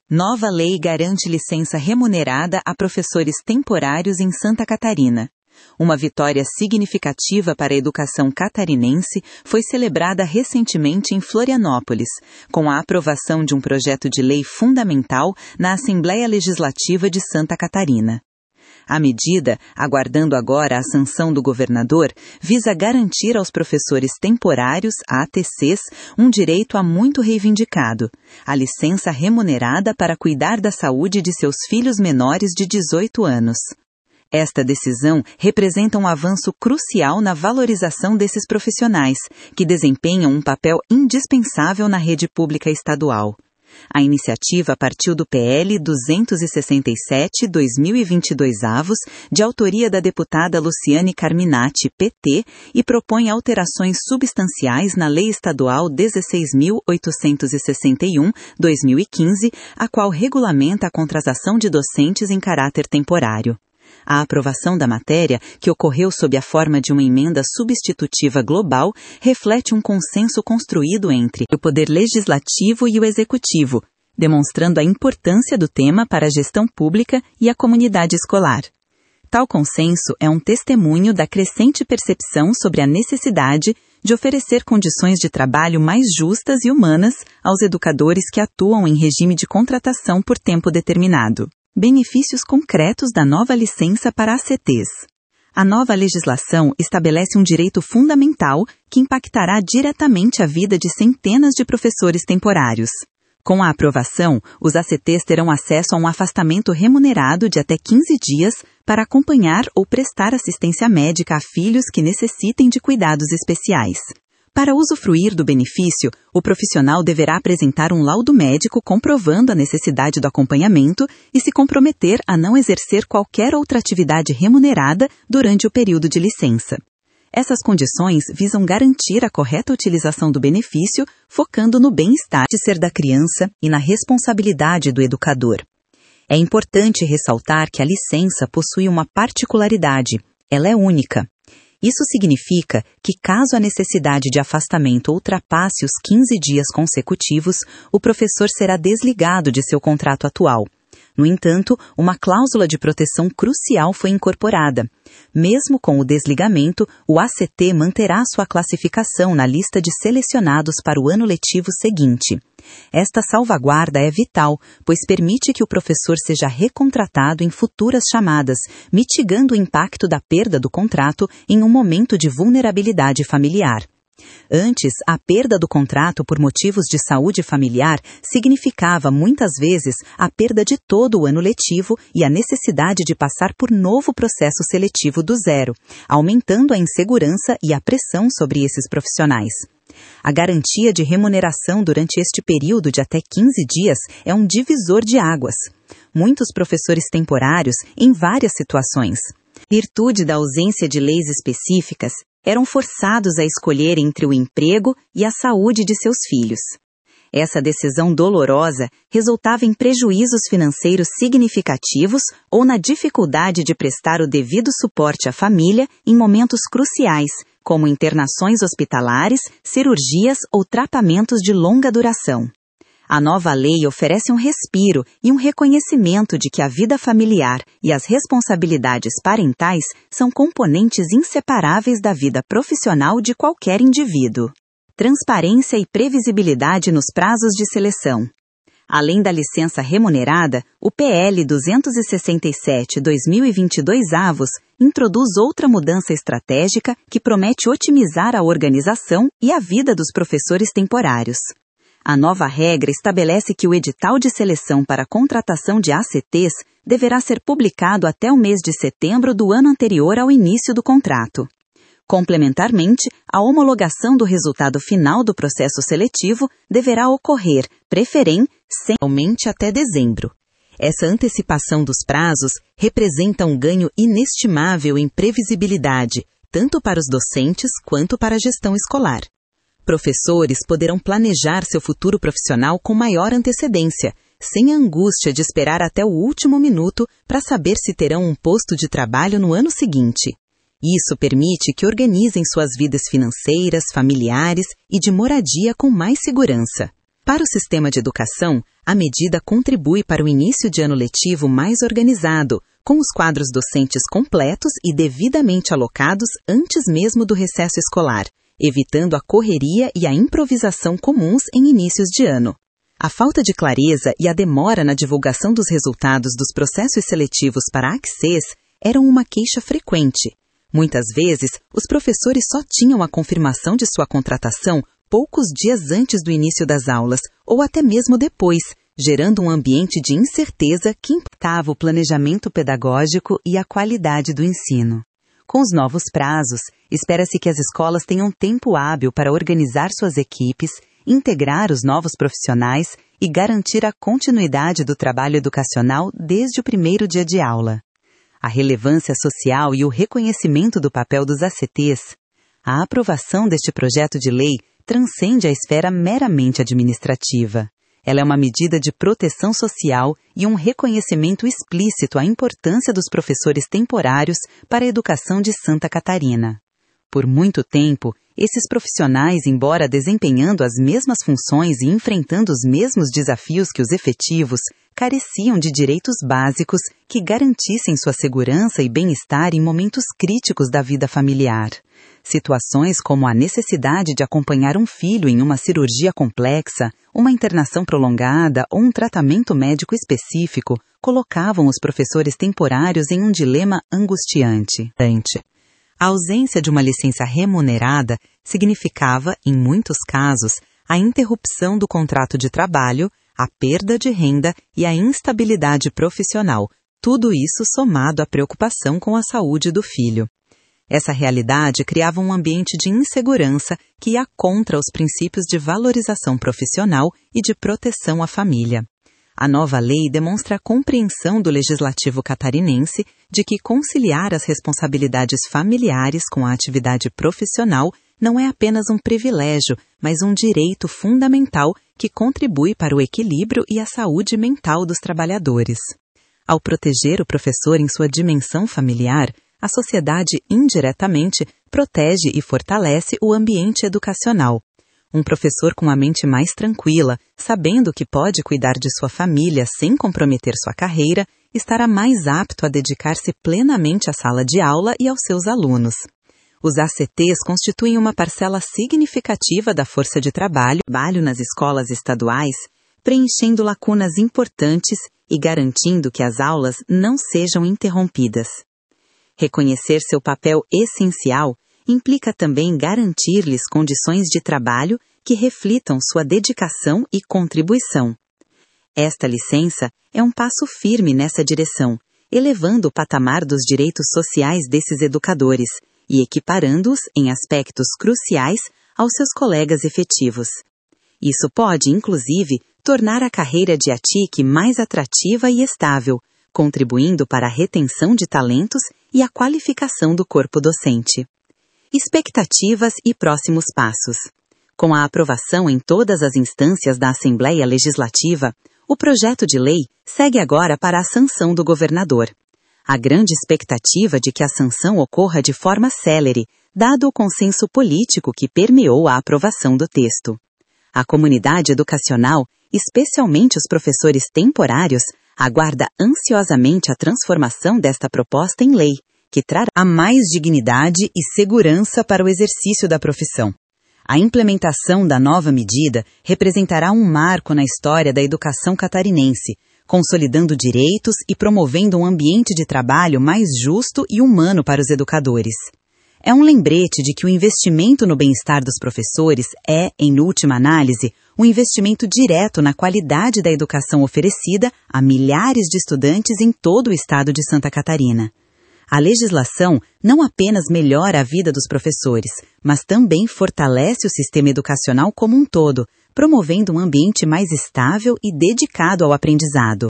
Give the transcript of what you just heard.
Nova lei garante licença remunerada a professores temporários em Santa Catarina. Uma vitória significativa para a educação catarinense foi celebrada recentemente em Florianópolis, com a aprovação de um projeto de lei fundamental na Assembleia Legislativa de Santa Catarina. A medida, aguardando agora a sanção do governador, visa garantir aos professores temporários, ATCs, um direito há muito reivindicado: a licença remunerada para cuidar da saúde de seus filhos menores de 18 anos. Esta decisão representa um avanço crucial na valorização desses profissionais, que desempenham um papel indispensável na rede pública estadual. A iniciativa partiu do PL 267/2022, de autoria da deputada Luciane Carminati, PT, e propõe alterações substanciais na Lei Estadual 16.861/2015, a qual regulamenta a contratação de docentes em caráter temporário. A aprovação da matéria, que ocorreu sob a forma de uma emenda substitutiva global, reflete um consenso construído entre o Poder Legislativo e o Executivo, demonstrando a importância do tema para a gestão pública e a comunidade escolar. Tal consenso é um testemunho da crescente percepção sobre a necessidade de oferecer condições de trabalho mais justas e humanas aos educadores que atuam em regime de contratação por tempo determinado. Benefícios concretos da nova licença para ACTs. A nova legislação estabelece um direito fundamental que impactará diretamente a vida de centenas de professores temporários. Com a aprovação, os ACTs terão acesso a um afastamento remunerado de até 15 dias para acompanhar ou prestar assistência médica a filhos que necessitem de cuidados especiais. Para usufruir do benefício, o profissional deverá apresentar um laudo médico comprovando a necessidade do acompanhamento e se comprometer a não exercer qualquer outra atividade remunerada durante o período de licença. Essas condições visam garantir a correta utilização do benefício, focando no bem-estar da criança e na responsabilidade do educador. É importante ressaltar que a licença possui uma particularidade: ela é única. Isso significa que, caso a necessidade de afastamento ultrapasse os 15 dias consecutivos, o professor será desligado de seu contrato atual. No entanto, uma cláusula de proteção crucial foi incorporada. Mesmo com o desligamento, o ACT manterá sua classificação na lista de selecionados para o ano letivo seguinte. Esta salvaguarda é vital, pois permite que o professor seja recontratado em futuras chamadas, mitigando o impacto da perda do contrato em um momento de vulnerabilidade familiar. Antes, a perda do contrato por motivos de saúde familiar significava, muitas vezes, a perda de todo o ano letivo e a necessidade de passar por novo processo seletivo do zero, aumentando a insegurança e a pressão sobre esses profissionais. A garantia de remuneração durante este período de até 15 dias é um divisor de águas. Muitos professores temporários, em várias situações, virtude da ausência de leis específicas, eram forçados a escolher entre o emprego e a saúde de seus filhos. Essa decisão dolorosa resultava em prejuízos financeiros significativos ou na dificuldade de prestar o devido suporte à família em momentos cruciais, como internações hospitalares, cirurgias ou tratamentos de longa duração. A nova lei oferece um respiro e um reconhecimento de que a vida familiar e as responsabilidades parentais são componentes inseparáveis da vida profissional de qualquer indivíduo. Transparência e previsibilidade nos prazos de seleção. Além da licença remunerada, o PL 267/2022 introduz outra mudança estratégica que promete otimizar a organização e a vida dos professores temporários. A nova regra estabelece que o edital de seleção para a contratação de ACTs deverá ser publicado até o mês de setembro do ano anterior ao início do contrato. Complementarmente, a homologação do resultado final do processo seletivo deverá ocorrer, preferencialmente até dezembro. Essa antecipação dos prazos representa um ganho inestimável em previsibilidade, tanto para os docentes quanto para a gestão escolar. Professores poderão planejar seu futuro profissional com maior antecedência, sem a angústia de esperar até o último minuto para saber se terão um posto de trabalho no ano seguinte. Isso permite que organizem suas vidas financeiras, familiares e de moradia com mais segurança. Para o sistema de educação, a medida contribui para o início de ano letivo mais organizado, com os quadros docentes completos e devidamente alocados antes mesmo do recesso escolar, evitando a correria e a improvisação comuns em inícios de ano. A falta de clareza e a demora na divulgação dos resultados dos processos seletivos para a ACSES eram uma queixa frequente. Muitas vezes, os professores só tinham a confirmação de sua contratação poucos dias antes do início das aulas, ou até mesmo depois, gerando um ambiente de incerteza que impactava o planejamento pedagógico e a qualidade do ensino. Com os novos prazos, espera-se que as escolas tenham tempo hábil para organizar suas equipes, integrar os novos profissionais e garantir a continuidade do trabalho educacional desde o primeiro dia de aula. A relevância social e o reconhecimento do papel dos ACTs. A aprovação deste projeto de lei transcende a esfera meramente administrativa. Ela é uma medida de proteção social e um reconhecimento explícito à importância dos professores temporários para a educação de Santa Catarina. Por muito tempo, esses profissionais, embora desempenhando as mesmas funções e enfrentando os mesmos desafios que os efetivos, careciam de direitos básicos que garantissem sua segurança e bem-estar em momentos críticos da vida familiar. Situações como a necessidade de acompanhar um filho em uma cirurgia complexa, uma internação prolongada ou um tratamento médico específico colocavam os professores temporários em um dilema angustiante. A ausência de uma licença remunerada significava, em muitos casos, a interrupção do contrato de trabalho, a perda de renda e a instabilidade profissional, tudo isso somado à preocupação com a saúde do filho. Essa realidade criava um ambiente de insegurança que ia contra os princípios de valorização profissional e de proteção à família. A nova lei demonstra a compreensão do legislativo catarinense de que conciliar as responsabilidades familiares com a atividade profissional não é apenas um privilégio, mas um direito fundamental que contribui para o equilíbrio e a saúde mental dos trabalhadores. Ao proteger o professor em sua dimensão familiar, a sociedade indiretamente protege e fortalece o ambiente educacional. Um professor com a mente mais tranquila, sabendo que pode cuidar de sua família sem comprometer sua carreira, estará mais apto a dedicar-se plenamente à sala de aula e aos seus alunos. Os ACTs constituem uma parcela significativa da força de trabalho nas escolas estaduais, preenchendo lacunas importantes e garantindo que as aulas não sejam interrompidas. Reconhecer seu papel essencial implica também garantir-lhes condições de trabalho que reflitam sua dedicação e contribuição. Esta licença é um passo firme nessa direção, elevando o patamar dos direitos sociais desses educadores e equiparando-os em aspectos cruciais aos seus colegas efetivos. Isso pode, inclusive, tornar a carreira de ATIC mais atrativa e estável, contribuindo para a retenção de talentos e a qualificação do corpo docente. Expectativas e próximos passos. Com a aprovação em todas as instâncias da Assembleia Legislativa, o projeto de lei segue agora para a sanção do governador. Há grande expectativa de que a sanção ocorra de forma célere, dado o consenso político que permeou a aprovação do texto. A comunidade educacional, especialmente os professores temporários, aguarda ansiosamente a transformação desta proposta em lei, que trará mais dignidade e segurança para o exercício da profissão. A implementação da nova medida representará um marco na história da educação catarinense, consolidando direitos e promovendo um ambiente de trabalho mais justo e humano para os educadores. É um lembrete de que o investimento no bem-estar dos professores é, em última análise, um investimento direto na qualidade da educação oferecida a milhares de estudantes em todo o estado de Santa Catarina. A legislação não apenas melhora a vida dos professores, mas também fortalece o sistema educacional como um todo, promovendo um ambiente mais estável e dedicado ao aprendizado.